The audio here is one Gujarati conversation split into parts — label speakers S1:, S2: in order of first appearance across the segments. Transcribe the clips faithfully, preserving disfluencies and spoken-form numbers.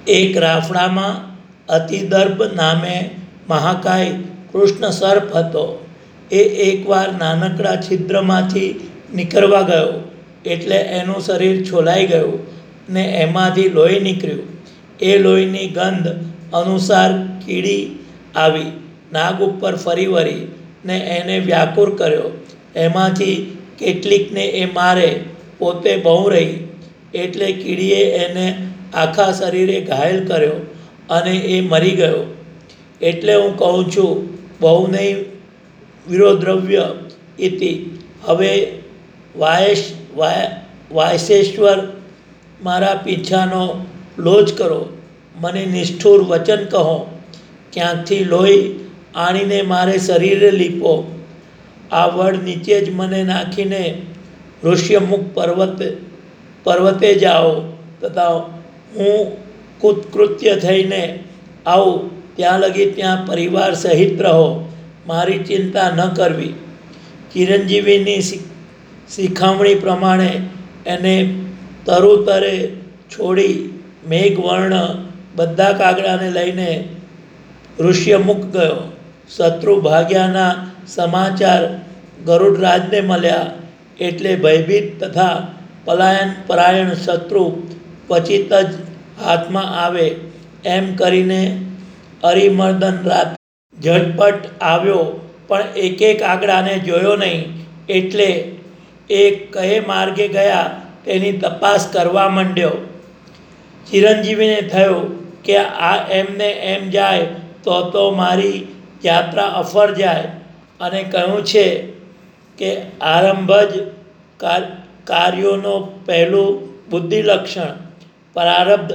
S1: એક રાફડામાં અતિદર્ભ નામે મહાકાય કૃષ્ણ સર્પ હતો. એ એકવાર નાનકડા છિદ્રમાંથી નીકળવા ગયો એટલે એનું શરીર છોલાઈ ગયું ને એમાંથી લોહી નીકળ્યું. એ લોહીની ગંધ અનુસાર કીડી આવી નાગ ઉપર ફરી વળી ને એને વ્યાકુળ કર્યો. એમાંથી કેટલીકને એ મારે પોતે બહુ રહી એટલે કીડીએ એને આખા શરીરે ઘાયલ કર્યો અને એ મરી ગયો. એટલે હું કહું છું બહુનૈ વિરોધ્રવ્ય ઇતિ. હવે વાયસ વાયસેશ્વર મારા પીછાનો લોજ કરો, મને નિષ્ઠુર વચન કહો, ક્યાંકથી લોહી આણીને મારે શરીરે લીપો. આ વડ નીચે જ મને નાખીને ઋષ્યમુખ પર્વત પર્વતે જાઓ તથા હું કૃતકૃત્ય થઈને આવું ત્યાં લગી ત્યાં પરિવાર સહિત રહો, મારી ચિંતા ન કરવી. ચિરંજીવીની શિખામણી પ્રમાણે એને તરુતરે છોડી મેઘવર્ણ બધા કાગડાને લઈને ઋષ્યમુખ ગયો. શત્રુ ભાગ્યાના સમાચાર ગરુડરાજને મળ્યા એટલે ભયભીત તથા પલાયન પરાયણ શત્રુ ક્વચિત જ હાથમાં આવે એમ કરીને અરિમર્દન રાત ઝટપટ આવ્યો પણ એકે કાગડાને જોયો નહીં એટલે એ કયે માર્ગે ગયા તેની તપાસ કરવા માંડ્યો. ચિરંજીવીને થયું કે આ એમને એમ જાય તો તો મારી યાત્રા અફળ જાય અને કહ્યું છે કે આરંભ જ કાર્યોનો પહેલું બુદ્ધિ લક્ષણ, પ્રારબ્ધ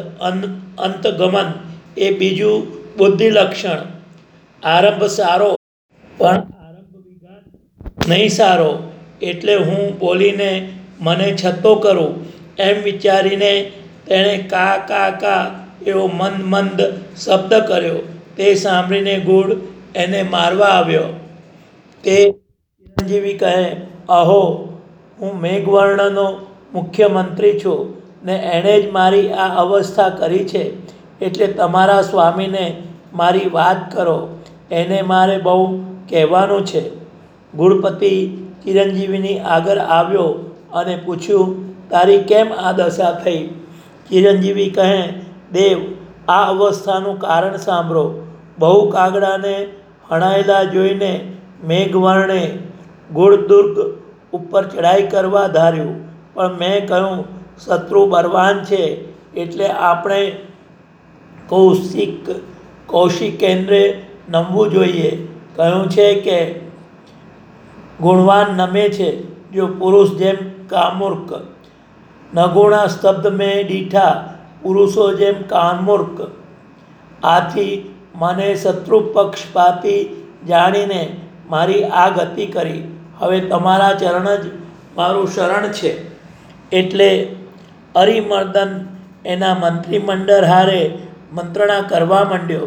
S1: અંતગમન એ બીજું બુદ્ધિ લક્ષણ. આરંભ સારો પણ આરંભ વિઘાત નહીં સારો એટલે હું બોલીને મને છતો કરું એમ વિચારીને તેણે કા કા કા એવો મંદ મંદ શબ્દ કર્યો. તે સાંભળીને ગુડ એને મારવા આવ્યો. તે ચિરંજીવી કહે, અહો, હું મેઘવર્ણનો મુખ્યમંત્રી છું ને એણે જ મારી આ અવસ્થા કરી છે એટલે તમારા સ્વામીને મારી વાત કરો, એને મારે બહુ કહેવાનું છે. ગુણપતિ ચિરંજીવીની આગળ આવ્યો અને પૂછ્યું, તારી કેમ આ દશા થઈ? ચિરંજીવી કહે, દેવ, આ અવસ્થાનું કારણ સાંભળો. બહુ કાગડાને હણાયેલા જોઈને મેઘવર્ણે ગુણદુર્ગ ઉપર ચડાઈ કરવા ધાર્યું પણ મેં કહ્યું શત્રુ બળવાન છે એટલે આપણે કૌશિક કૌશિક કેન્દ્રે નમવું જોઈએ. કહ્યું છે કે ગુણવાન નમે છે જો પુરુષ જેમ કામૂર્ખ, નગુણા સ્તબ્ધ મેં દીઠા પુરુષો જેમ કામૂર્ખ. આથી મને શત્રુ પક્ષપાતી જાણીને મારી આ ગતિ કરી. હવે તમારા ચરણ જ મારું શરણ છે. એટલે અરિમર્દન એના મંત્રીમંડળ હારે મંત્રણા કરવા માંડ્યો.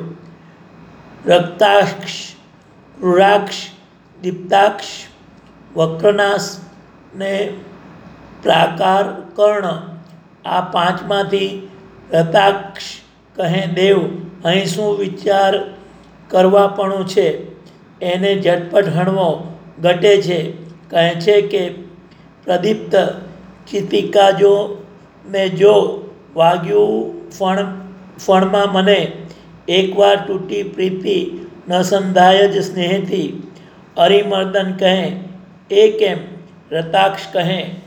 S1: રક્તાક્ષ, રૂરાક્ષ, દીપ્તાક્ષ, વક્રનાશ ને પ્રાકાર કર્ણ આ પાંચમાંથી રતાક્ષ કહે, દેવ, અહીં શું વિચાર કરવાપણું છે? એને ઝટપટ હણવો ઘટે છે. કહે છે કે પ્રદીપ્ત ચિતિકા જો ને જો વાગ્યું ફણ ફણમાં મને એકવાર તૂટી પ્રીતિ ન સંધાય જ સ્નેહથી. અરિમર્દન કહે, એ કેમ? રતાક્ષ કહે,